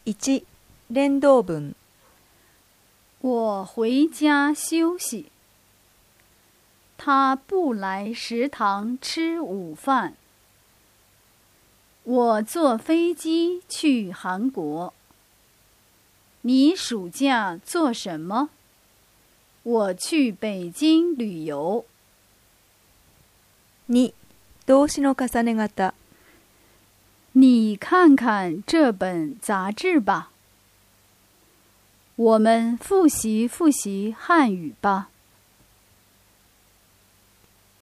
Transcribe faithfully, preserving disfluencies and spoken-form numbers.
いち、連動文。 我回家休息。他不来食堂吃午饭。我坐飞机去韩国。你暑假做什么？我去北京旅游。 に、動詞の重ね型。 你看看这本杂志吧。我们复习复习汉语吧。